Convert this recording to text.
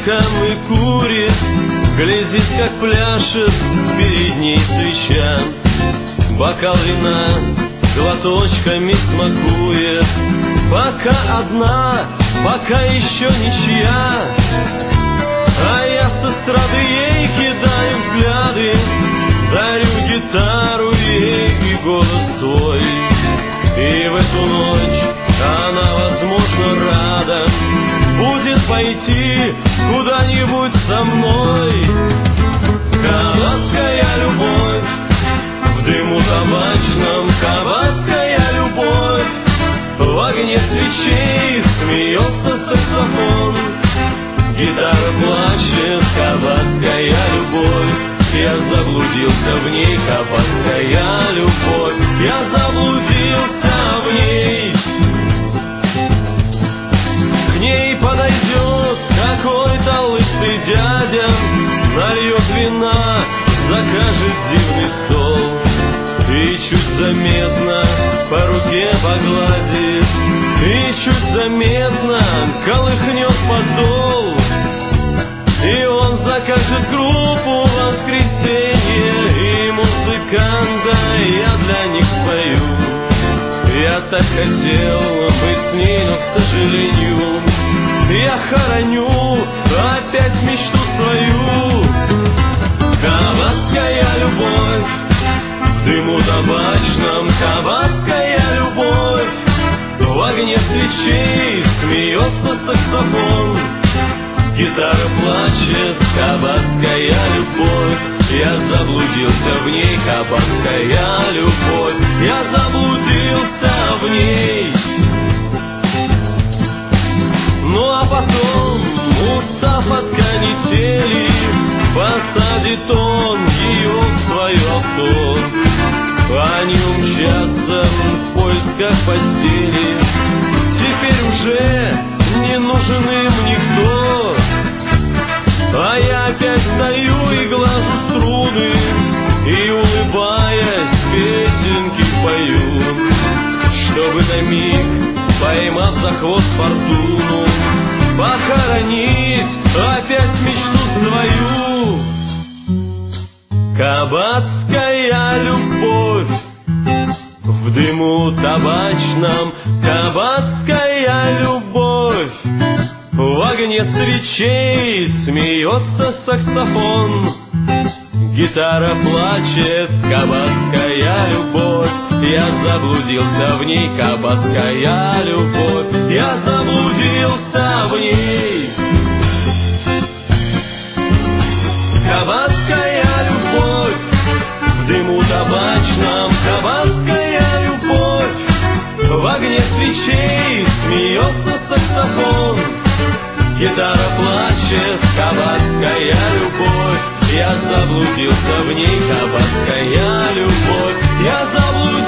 окошком и курит, глядит, как пляшет перед ней свеча. Бокал вина глоточками смакует, пока одна, пока еще ничья. А я с эстрады ей кидаю взгляды, дарю гитару ей и голос свой. И в эту ночь она, возможно, рада будет пойти куда-нибудь со мной. Кабацкая любовь в дыму табачном, кабацкая любовь в огне свечей, смеется саксофон, гитара плачет. Кабацкая любовь, я заблудился в ней. Кабацкая любовь, я заблудился в ней. К ней подойдет какой-то лысый дядя, нальет вина, закажет дивный стол и чуть заметно по руке погладит, и чуть заметно колыхнет подол. И он закажет группу в воскресенье и музыканта, я для них спою. Я так хотел быть с ней, но, к сожалению, я хороню опять мечту свою. Кабацкая любовь в дыму табачном, кабацкая любовь в огне свечей, смеется саксофон, гитара плачет. Кабацкая любовь, я заблудился в ней. Кабацкая любовь, я заблудился в ней. Ну а потом, устав от канители, посадит он ее в свое авто. Они умчатся в поисках постели, теперь уже не нужен им никто. А я опять стою и глажу струны, и, улыбаясь, песенки пою, чтобы на миг, поймав за хвост фортуну, похоронить опять мечту свою. Кабацкая любовь в дыму табачном, кабацкая любовь в огне свечей, смеется саксофон, гитара плачет. Кабацкая любовь, я заблудился в ней. Кабацкая любовь, я заблудился в ней. Кабацкая любовь в дыму табачном, кабацкая любовь в огне свечей, смеется саксофон, гитара плачет. Кабацкая любовь, я заблудился в ней. Кабацкая любовь, я заблудился.